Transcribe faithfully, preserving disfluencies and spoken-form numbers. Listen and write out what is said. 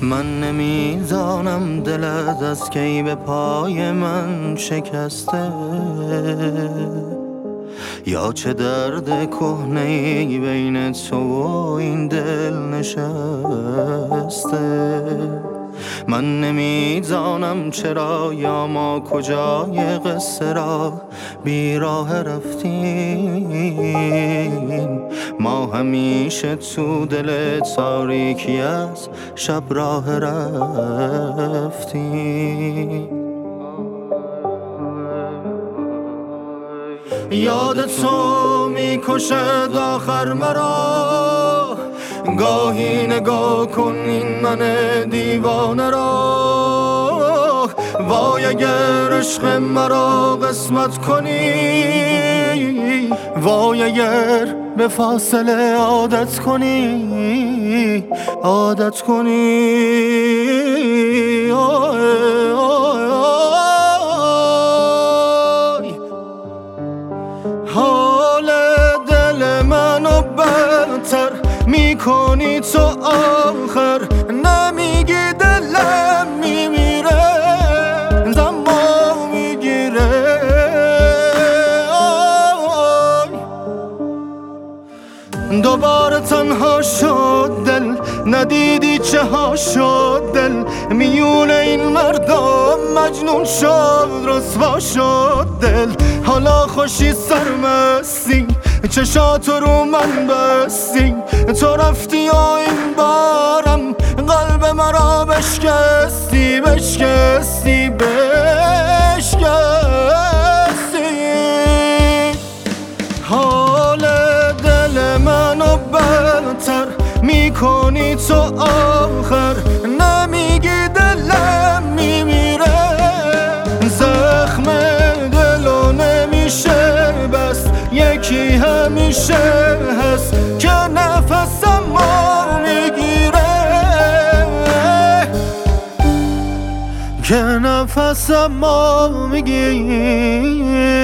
من نمیدانم دلت از کی به پای من شکسته، یا چه درد کهنه‌ای بین تو و این دل نشسته. من نمیدانم چرا یا ما کجای قصه را بیراه رفتیم. ما همیشه تو دل تاریکی از شب راه رفتیم. یاد تو میکشد آخر مرا، گاهی نگاه کن این من دیوانه را. وای اگر عشق مرا قسمت کنی، وای اگر به فاصله عادت کنی، عادت کنی. آه آه آه حال دل منو بدتر میکنی تو آخر، نمیگی دلم میمیره دما میگیره. دوباره تنها شد دل، ندیدی چه ها شد دل. میون این مردم مجنون شد، رسوا شد دل. حالا خوشی سرمستی، چشاتو رو من بستی. تو رفتی و این بارم قلب مرا بشکستی، بشکستی، بشکستی. حال دل منو بدتر میکنی تو آخر، نمیگی دلم میمیره. زخم دلو نمیشه بس، یکی همیشه هست که نفسم ما میگیره، که نفسم ما میگیره.